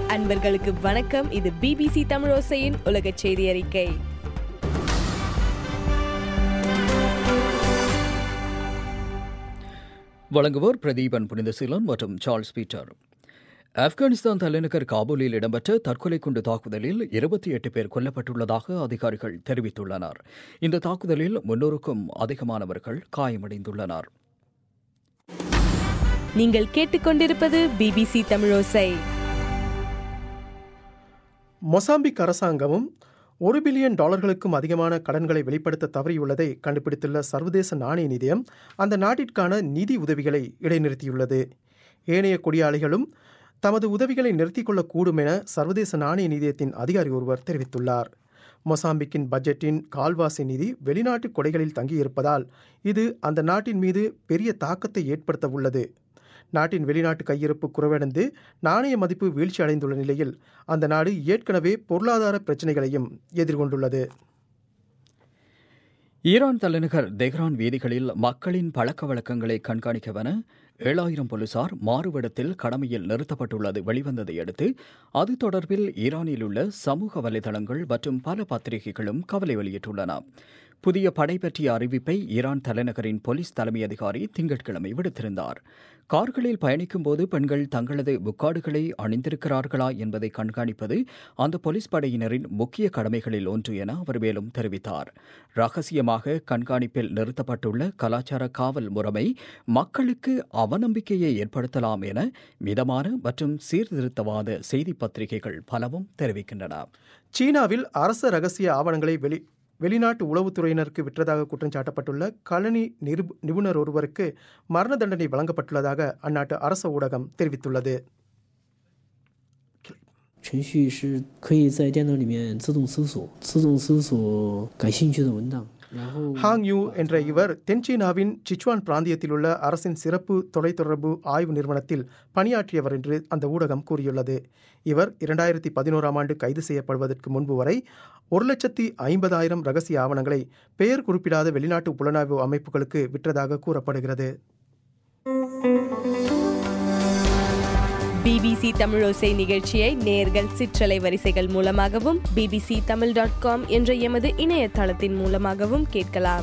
அன்பர்களுக்கு வணக்கம். இது பிபிசி தமிழோசையின் உலக செய்தி அறிக்கை. வழங்குவோர் பிரதீபன் புனிதசீலன் மற்றும் சார்ல்ஸ் பீட்டர். ஆப்கானிஸ்தான் தலைநகர் காபூலில் இடம்பெற்ற தற்கொலை குண்டு தாக்குதலில் 28 பேர் கொல்லப்பட்டுள்ளதாக அதிகாரிகள் தெரிவித்துள்ளனர். இந்த தாக்குதலில் 300க்கும் அதிகமானவர்கள் காயமடைந்துள்ளனர். நீங்கள் கேட்டுக்கொண்டிருப்பது பிபிசி தமிழோசை. மொசாம்பிக் அரசாங்கமும் $1 பில்லியன் அதிகமான கடன்களை வெளிப்படுத்த தவறியுள்ளதை கண்டுபிடித்துள்ள சர்வதேச நாணய நிதியம் அந்த நாட்டிற்கான நிதி உதவிகளை இடைநிறுத்தியுள்ளது. ஏனைய கொடியாளிகளும் தமது உதவிகளை நிறுத்திக் கொள்ளக்கூடும் என சர்வதேச நாணய நிதியத்தின் அதிகாரி ஒருவர் தெரிவித்துள்ளார். மொசாம்பிக்கின் பட்ஜெட்டின் கால்வாசி நிதி வெளிநாட்டு கொடைகளில் தங்கியிருப்பதால் இது அந்த நாட்டின் மீது பெரிய தாக்கத்தை ஏற்படுத்த உள்ளது. நாட்டின் வெளிநாட்டு கையிருப்பு குறைவடைந்து நாணய மதிப்பு வீழ்ச்சி அடைந்துள்ள நிலையில் அந்த நாடு ஏற்கனவே பொருளாதார பிரச்சினைகளையும் எதிர்கொண்டுள்ளது. ஈரான் தலைநகர் தெஹ்ரான் வீதிகளில் மக்களின் பழக்க வழக்கங்களை கண்காணிக்கவென 7000 போலீசார் மாறுவிடத்தில் கடமையில் நிறுத்தப்பட்டுள்ளது வெளிவந்ததை அடுத்து அது தொடர்பில் ஈரானில் உள்ள சமூக வலைதளங்கள் மற்றும் பல பத்திரிகைகளும் கவலை வெளியிட்டுள்ளன. புதிய படை பற்றிய அறிவிப்பை ஈரான் தலைநகரின் போலீஸ் தலைமை அதிகாரி திங்கட்கிழமை விடுத்திருந்தார். கார்களில் பயணிக்கும் போது பெண்கள் தங்களது முக்காடுகளை அணிந்திருக்கிறார்களா என்பதை கண்காணிப்பது அந்த போலீஸ் படையினரின் முக்கிய கடமைகளில் ஒன்று என அவர் மேலும் தெரிவித்தார். ரகசியமாக கண்காணிப்பில் நிறுத்தப்பட்டுள்ள கலாச்சார காவல் முறைமை மக்களுக்கு அவநம்பிக்கையை ஏற்படுத்தலாம் என மிதமான மற்றும் சீர்திருத்தவாத செய்தி பத்திரிகைகள் பலவும் தெரிவிக்கின்றன. சீனாவில் அரச ரகசிய ஆவணங்களை வெளிநாட்டு உளவுத்துறையினருக்கு விற்றதாக குற்றம் சாட்டப்பட்டுள்ள கணனி நிபுணர் ஒருவருக்கு மரண தண்டனை வழங்கப்பட்டுள்ளதாக அந்நாட்டு அரச ஊடகம் தெரிவித்துள்ளது. ஹாங் யூ என்ற இவர் தென்சீனாவின் சிச்சுவான் பிராந்தியத்தில் உள்ள அரசின் சிறப்பு தொலைத்தொடர்பு ஆய்வு நிறுவனத்தில் பணியாற்றியவர் என்று அந்த ஊடகம் கூறியுள்ளது. இவர் 2011ஆம் ஆண்டு கைது செய்யப்படுவதற்கு முன்பு வரை 1,50,000 ரகசிய ஆவணங்களை பெயர் குறிப்பிடாத வெளிநாட்டு புலனாய்வு அமைப்புகளுக்கு விற்றதாக கூறப்படுகிறது. பிபிசி தமிழோசை நிகழ்ச்சியை நேயர்கள் சிற்றலை வரிசைகள் மூலமாகவும் bbctamil.com என்ற எமது இணையதளத்தின் மூலமாகவும் கேட்கலாம்.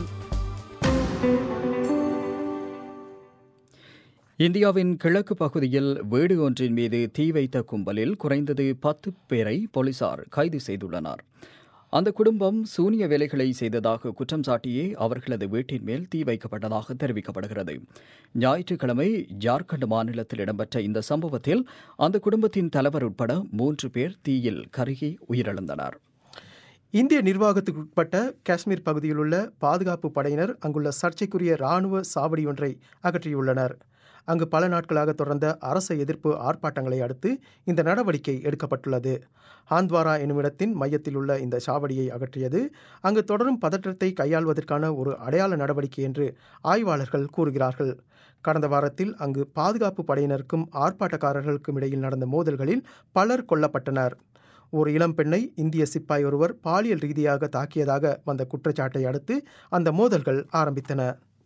இந்தியாவின் கிழக்கு பகுதியில் வீடு ஒன்றின் மீது தீ வைத்த கும்பலில் குறைந்தது 10 பேரை போலீசார் கைது செய்துள்ளனர். அந்த குடும்பம் சூனிய வேலைகளை செய்ததாக குற்றம் சாட்டியே அவர்களது வீட்டின் மேல் தீ வைக்கப்பட்டதாக தெரிவிக்கப்படுகிறது. ஞாயிற்றுக்கிழமை ஜார்க்கண்ட் மாநிலத்தில் இடம்பெற்ற இந்த சம்பவத்தில் அந்த குடும்பத்தின் தலைவர் உட்பட 3 பேர் தீயில் கருகி உயிரிழந்தனர். இந்திய நிர்வாகத்துக்குட்பட்ட காஷ்மீர் பகுதியில் உள்ள பாதுகாப்பு படையினர் அங்குள்ள சர்ச்சைக்குரிய இராணுவ சாவடி ஒன்றை அகற்றியுள்ளனர். அங்கு பல நாட்களாக தொடர்ந்த அரச எதிர்ப்பு ஆர்ப்பாட்டங்களை அடுத்து இந்த நடவடிக்கை எடுக்கப்பட்டுள்ளது. ஹாந்த்வாரா என்னுமிடத்தின் மையத்தில் உள்ள இந்த சாவடியை அகற்றியது அங்கு தொடரும் பதற்றத்தை கையாள்வதற்கான ஒரு அடையாள நடவடிக்கை என்று ஆய்வாளர்கள் கூறுகிறார்கள். கடந்த வாரத்தில் அங்கு பாதுகாப்பு படையினருக்கும் ஆர்ப்பாட்டக்காரர்களுக்கும் இடையில் நடந்த மோதல்களில் பலர் கொல்லப்பட்டனர். ஒரு இளம் பெண்ணை இந்திய சிப்பாய் ஒருவர் பாலியல் ரீதியாக தாக்கியதாக வந்த குற்றச்சாட்டை அடுத்து அந்த மோதல்கள் ஆரம்பித்தன.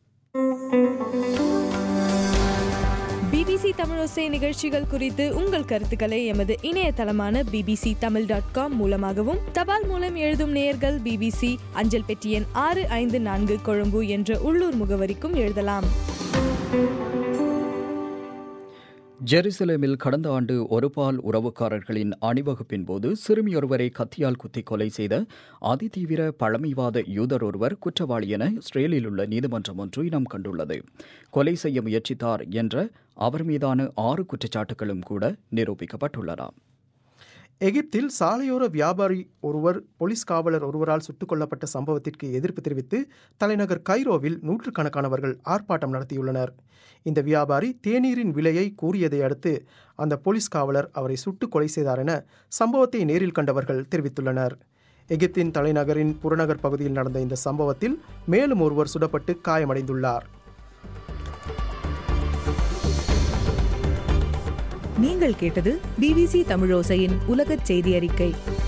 பிபிசி தமிழோசை நிகழ்ச்சிகள் குறித்து உங்கள் கருத்துக்களை எமது இணையதளமான bbctamil.com மூலமாகவும் தபால் மூலம் எழுதும் நேயர்கள் பிபிசி அஞ்சல் பெட்டி எண் 654 கொழும்பு என்ற உள்ளூர் முகவரிக்கும் எழுதலாம். ஜெருசலேமில் கடந்த ஆண்டு ஒருபால் உறவுக்காரர்களின் அணிவகுப்பின் போது சிறுமியொருவரை கத்தியால் குத்தி கொலை செய்த அதிதீவிர பழமைவாத யூதர் ஒருவர் குற்றவாளி என இஸ்ரேலில் உள்ள நீதிமன்றம் ஒன்று இனம் கண்டுள்ளது. கொலை செய்ய முயற்சித்தார் என்ற அவர் மீதான 6 குற்றச்சாட்டுகளும் கூட நிரூபிக்கப்பட்டுள்ளன. எகிப்தில் சாலையோர வியாபாரி ஒருவர் போலீஸ் காவலர் ஒருவரால் சுட்டுக் கொல்லப்பட்ட சம்பவத்திற்கு எதிர்ப்பு தெரிவித்து தலைநகர் கைரோவில் நூற்றுக்கணக்கானவர்கள் ஆர்ப்பாட்டம் நடத்தியுள்ளனர். இந்த வியாபாரி தேநீரின் விலையை கூறியதை அடுத்து அந்த போலீஸ் காவலர் அவரை சுட்டுக் கொலை செய்தார் என சம்பவத்தை நேரில் கண்டவர்கள் தெரிவித்துள்ளனர். எகிப்தின் தலைநகரின் புறநகர் பகுதியில் நடந்த இந்த சம்பவத்தில் மேலும் ஒருவர் சுடப்பட்டு காயமடைந்துள்ளார். நீங்கள் கேட்டது பிபிசி தமிழோசையின் உலகச் செய்தி அறிக்கை.